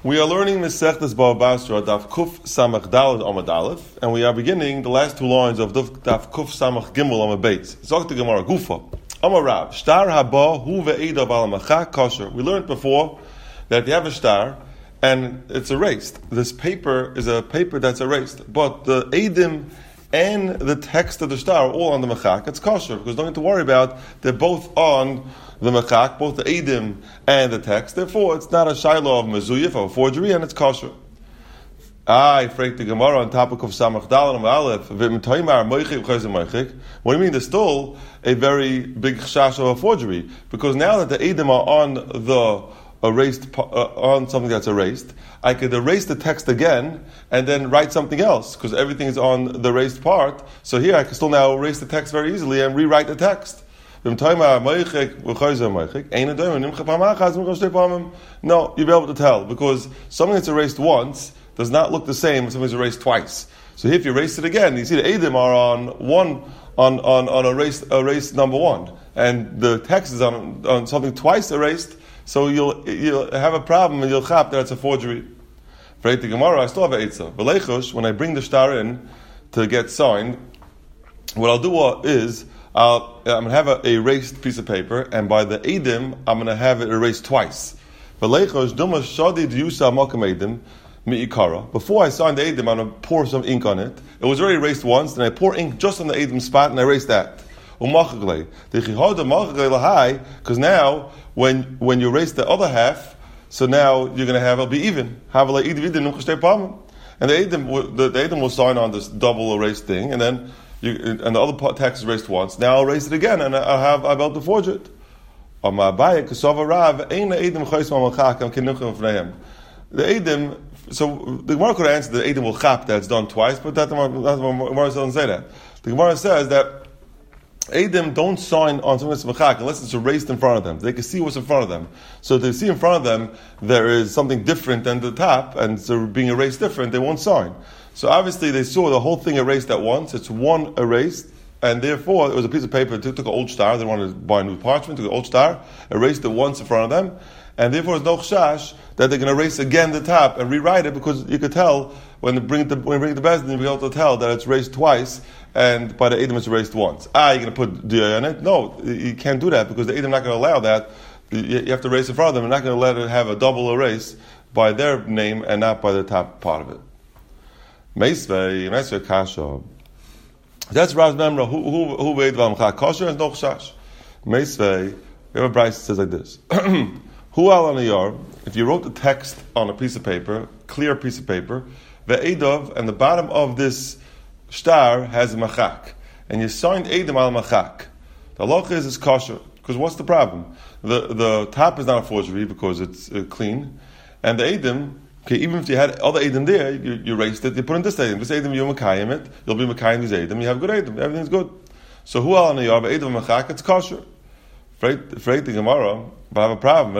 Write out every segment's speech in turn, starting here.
We are learning Masechtas Bava Basra, Daf Kuf Samach Daled Amud Aleph, and we are beginning the last two lines of Daf Kuf Samach Gimel Amud Beis. Zok the Gemara Gufa Amar Rav Shtar Haba Hu Ve'edav Al Machak Kosher. We learned before that if you have a star and it's erased, this paper is a paper that's erased, but the edim and the text of the star are all on the machak. It's kosher because don't need to worry about. They're both on the machak, both the edim and the text. Therefore, it's not a shiloh of mezuyif or forgery, and it's kosher. I freak the Gemara on topic of Samach Dal and Aleph. What do you mean? There's still a very big chash of a forgery because now that the edim are on the erased on something that's erased, I could erase the text again and then write something else because everything is on the erased part. So here I can still now erase the text very easily and rewrite the text. No, you'll be able to tell because something that's erased once does not look the same as something that's erased twice. So here if you erase it again, you see the edim are on erased number one, and the text is on something twice erased. So you'll have a problem and you'll chap that it's a forgery. For the Gemara, I still have an eitzah. V'leichush, when I bring the shtar in to get signed, what I'll do is I'm going to have an erased piece of paper, and by the edim, I'm going to have it erased twice. V'leichush, duma shadid yusa makam edim mi'ikara. Before I sign the edim, I'm going to pour some ink on it. It was already erased once, then I pour ink just on the edim spot and I erase that. Because now, when you erase the other half, so now you're going to have it'll be even. And the edim will sign on this double erased thing, and then and the other text is erased once. Now I'll erase it again, and I'll be able to forge it. The edim. So the Gemara could answer the edim will chap that it's done twice, but that the Gemara doesn't say that. The Gemara says that edim don't sign on something that's machak unless it's erased in front of them. They can see what's in front of them. So if they see in front of them there is something different than the top, and so being erased different, they won't sign. So obviously they saw the whole thing erased at once. It's one erased, and therefore it was a piece of paper. They took an old star. They wanted to buy a new parchment. Took an old star, erased it once in front of them, and therefore there's no chash that they're going to erase again the top and rewrite it because you could tell when they bring it to Bezdin, you'll be able to tell that it's erased twice. And by the edim it's erased once. You're going to put diya on it? No, you can't do that because the edim not going to allow that. You have to erase in front of them. They're not going to let it have a double erase by their name and not by the top part of it. Meisvei kasha. That's Rav's memra. Who weighed v'amcha kosher and no chash. Meisvei. We have a brayso that says like this. Hu al aniyar. If you wrote the text on a piece of paper, clear piece of paper, ve'edav, and the bottom of this shtar has a machak, and you signed edim al machak. The halacha is kosher because what's the problem? The top is not a forgery because it's clean, and the edim. Okay, even if you had other edim there, you erased it. You put in this edim. This edim you makayim it. You'll be makayim this edim. You have good edim. Everything's good. So who al aniyar edim machak? It's kosher. Afraid the Gemara, but I have a problem.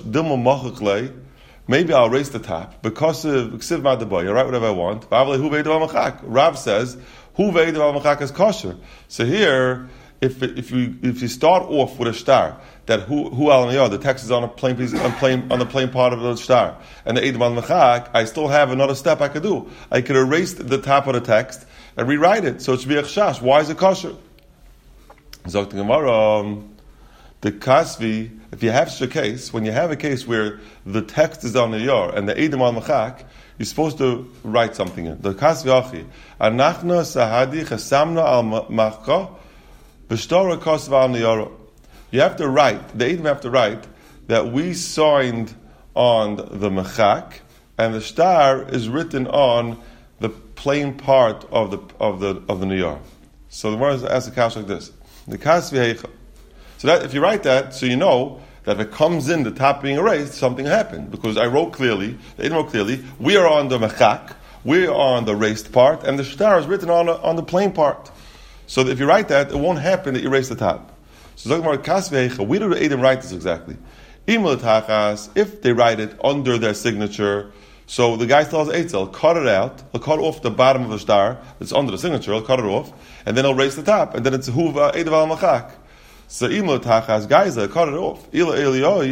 Maybe I'll erase the top because of Ksiv Madaboy. You write whatever I want. Rav says, Hu ve'edav machak is kosher. So here, if you start off with a star, that Hu al niyar, the text is on a plain piece, on the plain part of the star, and the edim al machak, I still have another step I could do. I could erase the top of the text and rewrite it, so it should be a chash. Why is it kosher? Zok the Gemara. The kasvi, if you have such a case, when you have a case where the text is on the yar and the edim al machak, you're supposed to write something in. The kasvi achi, anachna sahadi chasamna al machka, b'shtora kasva al niyara. You have to write, the edim have to write that we signed on the machak, and the star is written on the plain part of the niyar. So the word asks the kash like this: the kasvi heicha. So that if you write that, so you know that if it comes in the top being erased, something happened. Because I wrote clearly, they didn't wrote clearly, we are on the machak, we are on the erased part, and the shtar is written on the plain part. So that if you write that, it won't happen that you erase the top. So talking about kasvecha, we do the edim write this exactly. If they write it under their signature, so the guy tells Eitzel, cut it out, he'll cut off the bottom of the star, it's under the signature, he'll cut it off, and then he'll erase the top, and then it's huva edav al machak. So imlo tachas geiza, cut it off.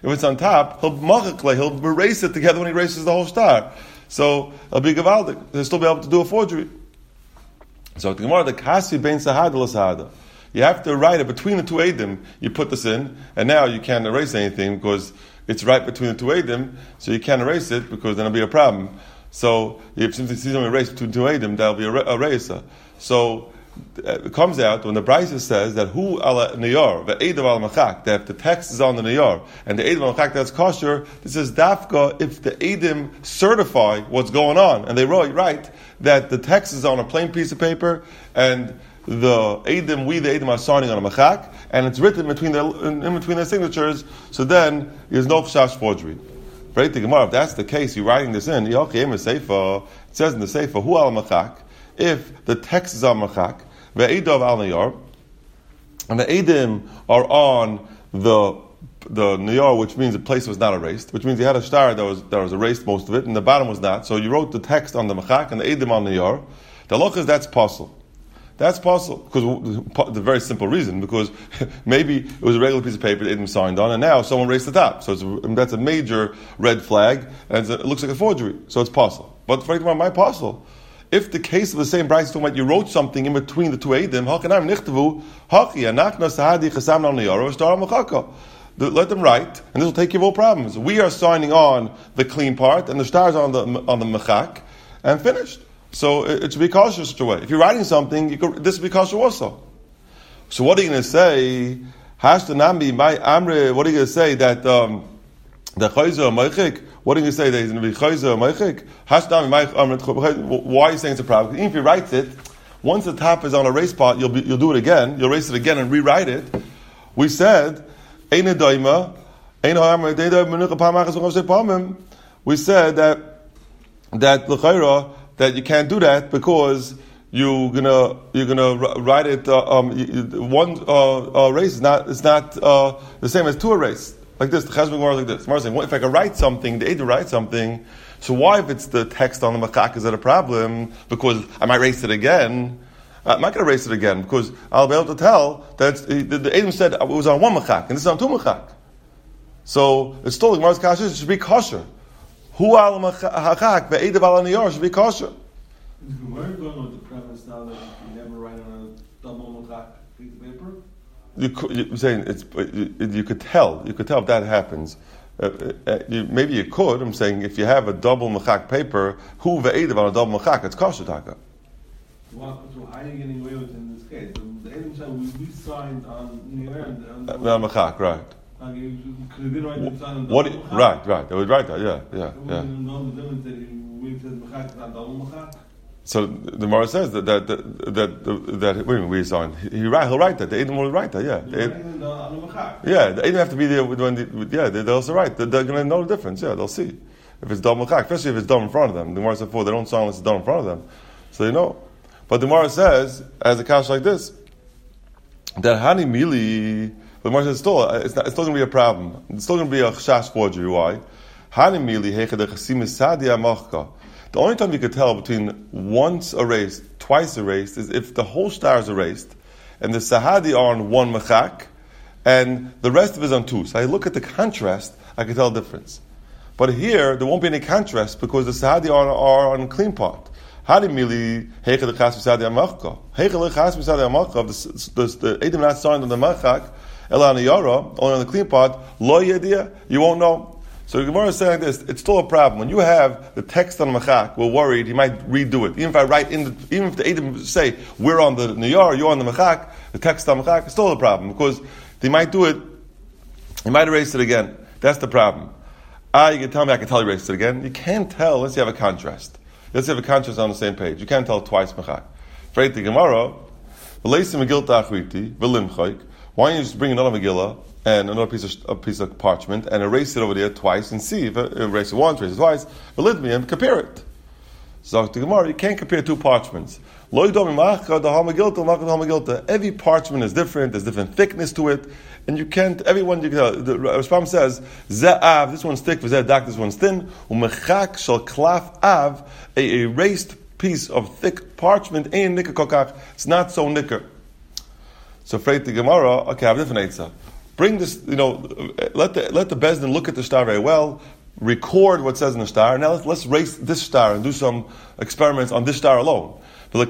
If it's on top, he'll erase it together when he erases the whole star. So it'll be gavaldik. He'll still be able to do a forgery. So the Gemara, the kasi bein sahada l'sahada. You have to write it between the two edim. You put this in, and now you can't erase anything because it's right between the two edim, so you can't erase it because then it'll be a problem. So if you see something erased between two edim, that'll be a eraser. So it comes out when the Brisa says that hu ala niyar, the edim al machak, that if the text is on the niyar and the edim al machak that's kosher, this is dafka if the edim certify what's going on, and they write that the text is on a plain piece of paper and the edim are signing on a machak, and it's written in between their signatures. So then there's no chash forgery. Right, the Gemara, if that's the case, you're writing this in. It says in the Sefer, hu al machak. If the text is on machak, ve'edav al niyar, and the edim are on the niyar, which means the place was not erased, which means you had a star that was erased most of it, and the bottom was not. So you wrote the text on the machak and the edim on the niyar. The halacha is that's possible. That's possible because the very simple reason, because maybe it was a regular piece of paper that Edom signed on, and now someone raised the top. So that's a major red flag, and it looks like a forgery. So it's possible. But for example, my possible. If the case of the same price is talking about you wrote something in between the two Edom, let them write, and this will take care of all problems. We are signing on the clean part, and the stars on the machak, and finished. So it should be kosher such a way. If you're writing something, this will be kosher also. So what are you going to say? Hashtanami, my amre. What are you going to say that the chayzer meichik? What are you going to say that he's going to be chayzer meichik? Hashtanami, my amre. Why are you saying it's a problem? Even if he writes it, once the top is on a race part, you'll do it again. You'll erase it again and rewrite it. We said ein daima, ein amre deida menucha pamachas v'chosei. We said that l'chayra. That you can't do that because you're gonna write it. One race is not the same as two erase like this. The Chazon Gemara like this. Saying, well, if I can write something, the Eidah write something. So why, if it's the text on the machak, is that a problem? Because I might erase it again. I'm not going to erase it again because I'll be able to tell that the Eidah said it was on one machak and this is on two machak. So it's still the Gemara's kasha. It should be kosher. Hu al machak ve'edav al niyar should be kosher. Is Gemara going with the premise now that you never write on a double machak piece of paper? You're saying you could tell if that happens. Maybe you could. I'm saying if you have a double machak paper, hu ve'edav on a double machak, it's kosher taka. So how are you getting away with it in this case? The Edom said we signed on niyar and on machak, right? Right. They would write that. Yeah. So the Gemara says that we signed. He'll write that. The Edom will write that. The Edom have to be there when they also write. They're going to know the difference. Yeah, they'll see if it's double machak, especially if it's done in front of them. The Gemara said before they don't sign unless it's done in front of them, so they know. But the Gemara says as a kash like this that hani mili. The Gemara says it's still going to be a problem. It's still going to be a chash forgery. Why? The only time you could tell between once erased, twice erased, is if the whole star is erased, and the sahadi are on one machak, and the rest of it is on two. So I look at the contrast, I can tell the difference. But here, there won't be any contrast because the sahadi are on a clean part. The Edom not signed on the machak, only on the clean part, lo yedia, you won't know. So the Gemara is saying this, it's still a problem. When you have the text on the machak, we're worried he might redo it. Even if I write even if the Edom say, we're on the niyar, you're on the machak, the text on the machak, it's still a problem. Because they might do it, he might erase it again. That's the problem. You can tell me, I can tell you erase it again. You can't tell unless you have a contrast. Let's have a contrast on the same page. You can't tell twice machak. For the Gemara, why don't you just bring another Megillah and another piece of parchment and erase it over there twice and see if erase it once, erase it twice, and compare it. So the Gemara, you can't compare two parchments. Every parchment is different. There's different thickness to it, and you can't. Everyone you can tell. The Rashbam says ze'av, this one's thick, ze'dak, this one's thin. Umechak shall klaf av, a erased piece of thick parchment. Ein nicker kokach. It's not so nicker. So afraid the Gemara, okay, I have a different answer. bring this, let the Bezdin look at the star very well, record what says in the star. Now let's race this star and do some experiments on this star alone. And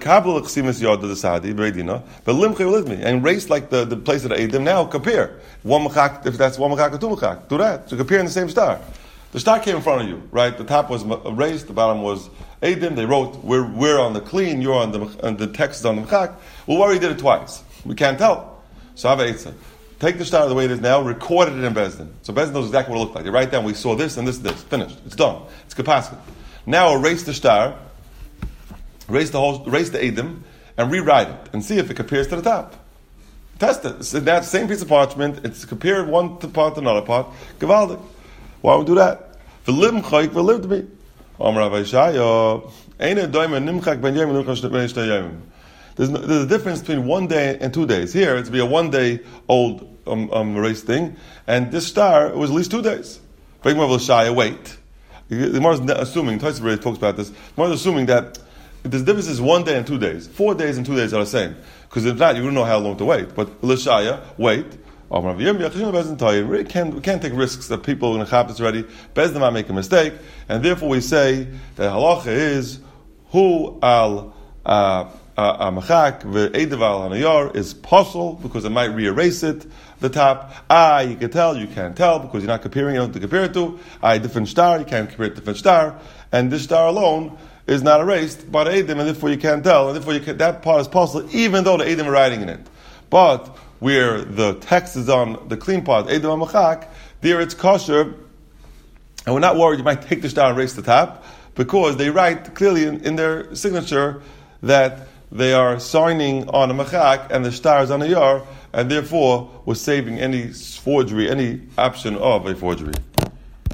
race like the place of the Eidim. Now compare one mechak, if that's one mechak or two mechak. Do that to compare in the same star. The star came in front of you, right? The top was raised, the bottom was Eidim. They wrote, "We're on the clean, you're on the text is on the mechak." Well, we already did it twice. We can't tell. So have Eitzah. Take the star the way it is now, record it in Bezdin. So Bezdin knows exactly what it looked like. You write down, we saw this and this, finished. It's done. It's capacity. Now erase the star, erase the Eidim, and rewrite it and see if it compares to the top. Test it. So that's the same piece of parchment. It's compared one part to another part. Gewaldig. Why would we do that? V'lim chayik v'liv to be. Amar Rav Yeshaya, Eina doima nimchak ben yom nimchak ben shtei yomim. There's a difference between 1 day and 2 days. Here, it's be a 1 day old race thing, and this star was at least 2 days. Wait. The Gemara is assuming, Tosfos talks about this, the Gemara is assuming that the difference is 1 day and 2 days. 4 days and 2 days are the same. Because if not, you wouldn't know how long to wait. But L'shaya, wait. We really can't take risks that people in the Chappos already, Bezdin might make a mistake, and therefore we say that halacha is hu al machak ve'edav al hanayar is possible because it might re-erase it, the top. You can tell, you can't tell because you're not comparing it to compare it to. Different star, you can't compare it to different star, and this star alone is not erased by the Eidim, and therefore you can't tell, and therefore that part is possible even though the Eidim are writing in it. But where the text is on the clean part, Eidim HaMachak, there it's kosher, and we're not worried you might take the star and erase the top, because they write clearly in their signature that they are signing on a Machak, and the star is on a Yar, and therefore we're saving any forgery, any option of a forgery.